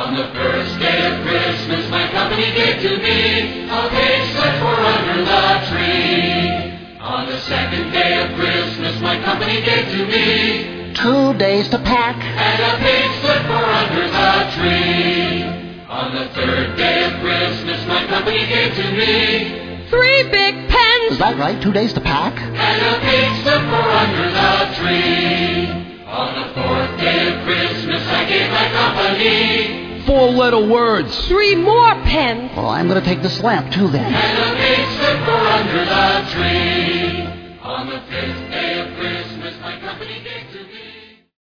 On the first day of Christmas, my company gave to me a page slip for under the tree. On the second day of Christmas, my company gave to me 2 days to pack and a page slip for under the tree. On the third day of Christmas, my company gave to me 3 big pens. Is that right? 2 days to pack? and a page slip for under the tree. On the fourth day of Christmas, I gave my company 4-letter words. 3 more pens. Well, I'm going to take this lamp, too, then. and a page slip for under the tree.